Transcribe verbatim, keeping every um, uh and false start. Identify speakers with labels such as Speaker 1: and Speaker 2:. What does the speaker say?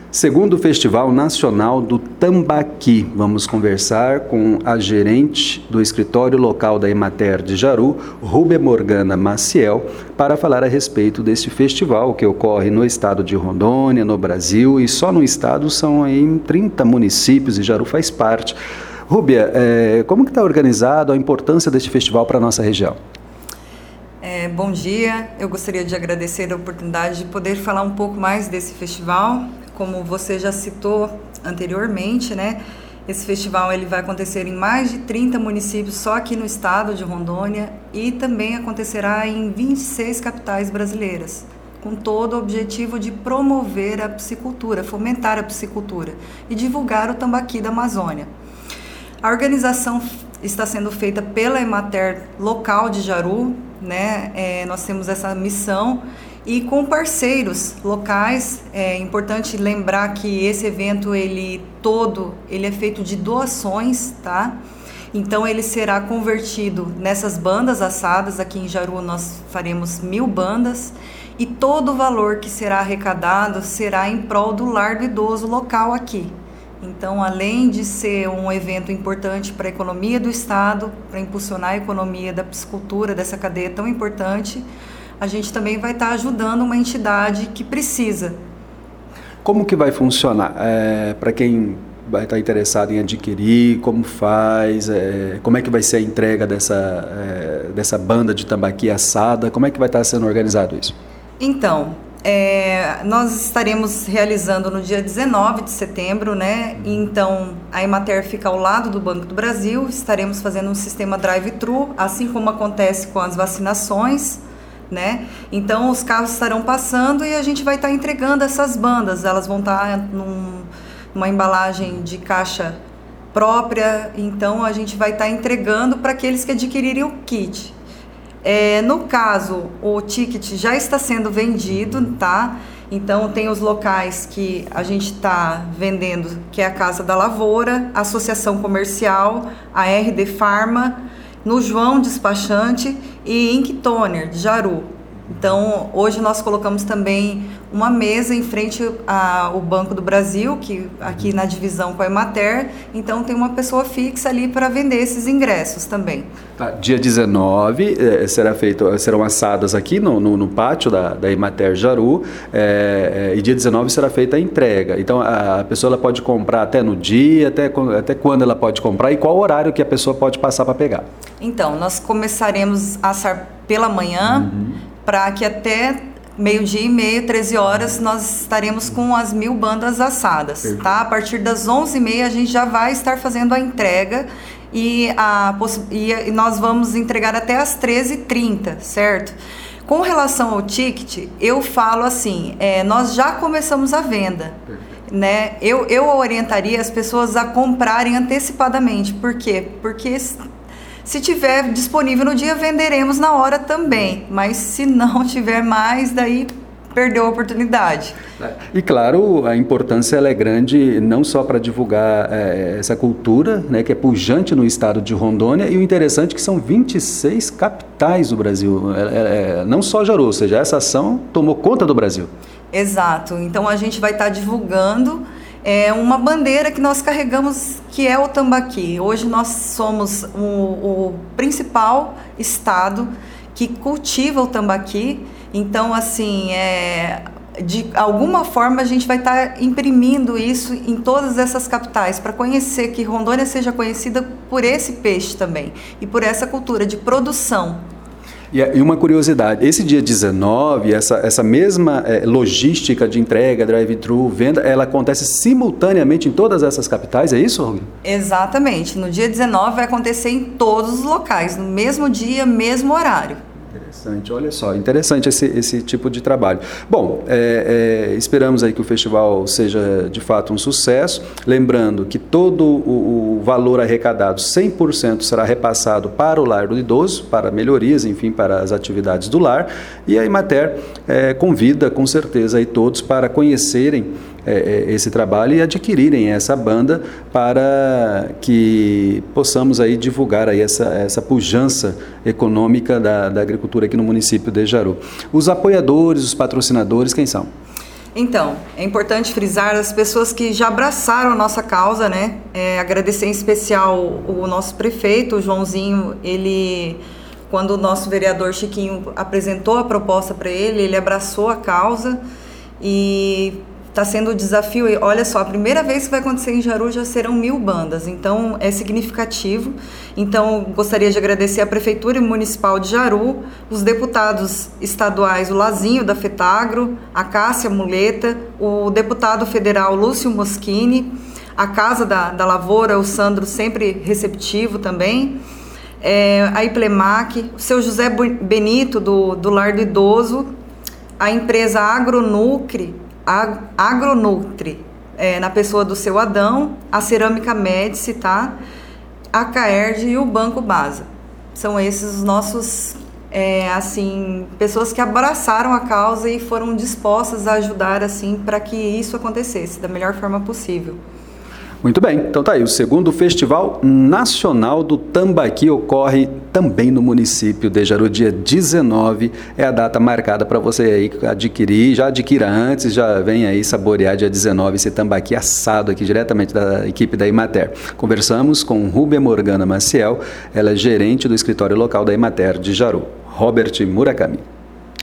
Speaker 1: Segundo Festival Nacional do Tambaqui. Vamos conversar com a gerente do escritório local da Emater de Jaru, Rúbia Morgana Maciel, para falar a respeito deste festival que ocorre no estado de Rondônia, no Brasil, e só no estado são aí trinta municípios e Jaru faz parte. Rúbia, é, como que está organizado, a importância deste festival para a nossa região?
Speaker 2: É, bom dia, eu gostaria de agradecer a oportunidade de poder falar um pouco mais desse festival. Como você já citou anteriormente, né? Esse festival ele vai acontecer em mais de trinta municípios só aqui no estado de Rondônia e também acontecerá em vinte e seis capitais brasileiras, com todo o objetivo de promover a piscicultura, fomentar a piscicultura e divulgar o tambaqui da Amazônia. A organização está sendo feita pela Emater local de Jaru, né? É, nós temos essa missão e com parceiros locais. É importante lembrar que esse evento ele todo ele é feito de doações, tá? Então ele será convertido nessas bandas assadas. Aqui em Jaru nós faremos mil bandas e todo o valor que será arrecadado será em prol do lar do idoso local aqui. Então, além de ser um evento importante para a economia do estado, para impulsionar a economia da piscicultura, dessa cadeia tão importante, a gente também vai estar ajudando uma entidade que precisa.
Speaker 1: Como que vai funcionar? É, para quem vai estar interessado em adquirir, como faz, é, como é que vai ser a entrega dessa, é, dessa banda de tambaqui assada, como é que vai estar sendo organizado isso?
Speaker 2: Então, é, nós estaremos realizando no dia dezenove de setembro, né? Então, a Emater fica ao lado do Banco do Brasil, estaremos fazendo um sistema drive-thru, assim como acontece com as vacinações, né? Então, os carros estarão passando e a gente vai estar entregando essas bandas, elas vão estar num, numa embalagem de caixa própria, então a gente vai estar entregando para aqueles que adquirirem o kit. É, no caso, o ticket já está sendo vendido, tá? Então, tem os locais que a gente está vendendo, que é a Casa da Lavoura, a Associação Comercial, a R D Pharma, no João Despachante e Inktoner, de Jaru. Então, hoje nós colocamos também uma mesa em frente ao Banco do Brasil, que aqui na divisão com a Emater, então tem uma pessoa fixa ali para vender esses ingressos também.
Speaker 1: Tá, dia dezenove eh, será feito, serão assadas aqui no, no, no pátio da, da Emater Jaru, eh, eh, e dia dezenove será feita a entrega. Então a, a pessoa ela pode comprar até no dia, até, até quando ela pode comprar e qual horário que a pessoa pode passar para pegar? Então,
Speaker 2: nós começaremos a assar pela manhã, uhum, para que até meio-dia e meio, treze horas, nós estaremos com as mil bandas assadas, perfeito, tá? A partir das onze e meia a gente já vai estar fazendo a entrega e, a, e nós vamos entregar até as treze e trinta, certo? Com relação ao ticket, eu falo assim, é, nós já começamos a venda, perfeito, né? Eu, eu orientaria as pessoas a comprarem antecipadamente, por quê? Porque se tiver disponível no dia, venderemos na hora também. Mas se não tiver mais, daí perdeu a oportunidade.
Speaker 1: E claro, a importância ela é grande não só para divulgar é, essa cultura, né, que é pujante no estado de Rondônia, e o interessante é que são vinte e seis capitais do Brasil, é, é, não só Jaru, ou seja, essa ação tomou conta do Brasil.
Speaker 2: Exato, então a gente vai estar divulgando é, uma bandeira que nós carregamos, que é o tambaqui. Hoje nós somos o, o principal estado que cultiva o tambaqui, então assim, é, de alguma forma a gente vai estar imprimindo isso em todas essas capitais, para conhecer, que Rondônia seja conhecida por esse peixe também, e por essa cultura de produção.
Speaker 1: E uma curiosidade, esse dia dezenove, essa, essa mesma é, logística de entrega, drive-thru, venda, ela acontece simultaneamente em todas essas capitais, é isso, Rubem?
Speaker 2: Exatamente, no dia dezenove vai acontecer em todos os locais, no mesmo dia, mesmo horário.
Speaker 1: Interessante, olha só, interessante esse, esse tipo de trabalho. Bom, é, é, esperamos aí que o festival seja de fato um sucesso, lembrando que todo o, o valor arrecadado, cem por cento será repassado para o lar do idoso, para melhorias, enfim, para as atividades do lar, e a Emater é, convida com certeza aí todos para conhecerem é, esse trabalho e adquirirem essa banda para que possamos aí divulgar aí essa, essa pujança econômica da, da agricultura aqui no município de Jaru. Os apoiadores, os patrocinadores, quem são?
Speaker 2: Então, é importante frisar as pessoas que já abraçaram a nossa causa, né? É, agradecer em especial o nosso prefeito, o Joãozinho. Ele, quando o nosso vereador Chiquinho apresentou a proposta para ele, ele abraçou a causa e está sendo o desafio. E olha só, a primeira vez que vai acontecer em Jaru já serão mil bandas, então é significativo. Então, gostaria de agradecer à Prefeitura Municipal de Jaru, os deputados estaduais, o Lazinho da Fetagro, a Cássia Muleta, o deputado federal Lúcio Moschini, a Casa da, da Lavoura, o Sandro sempre receptivo também, é, a Iplemac, o seu José Benito do, do Lar do Idoso, a empresa Agronutri, Agronutri, é, na pessoa do seu Adão, a Cerâmica Médici, tá? A Caerd e o Banco Basa. São esses os nossos, é, assim, pessoas que abraçaram a causa e foram dispostas a ajudar, assim, para que isso acontecesse da melhor forma possível.
Speaker 1: Muito bem, então tá aí, o segundo Festival Nacional do Tambaqui ocorre também no município de Jaru, dia dezenove, é a data marcada para você aí adquirir, já adquira antes, já vem aí saborear dia dezenove esse tambaqui assado aqui diretamente da equipe da Emater. Conversamos com Rúbia Morgana Maciel, ela é gerente do escritório local da Emater de Jaru. Robert Murakami.